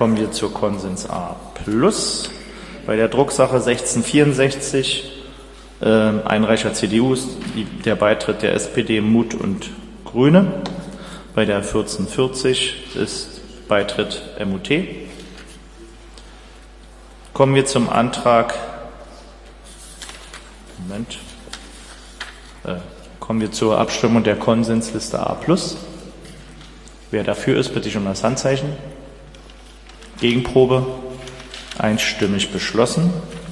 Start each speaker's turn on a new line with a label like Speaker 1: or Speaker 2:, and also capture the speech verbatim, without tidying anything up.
Speaker 1: kommen wir zur Konsens A plus. Bei der Drucksache sechzehnhundertvierundsechzig, äh, Einreicher C D U ist die, der Beitritt der S P D, Mut und Grüne. Bei der vierzehnhundertvierzig ist Beitritt M U T. Kommen wir zum Antrag, Moment, äh, kommen wir zur Abstimmung der Konsensliste A plus. Wer dafür ist, bitte ich um das Handzeichen. Gegenprobe. Einstimmig beschlossen.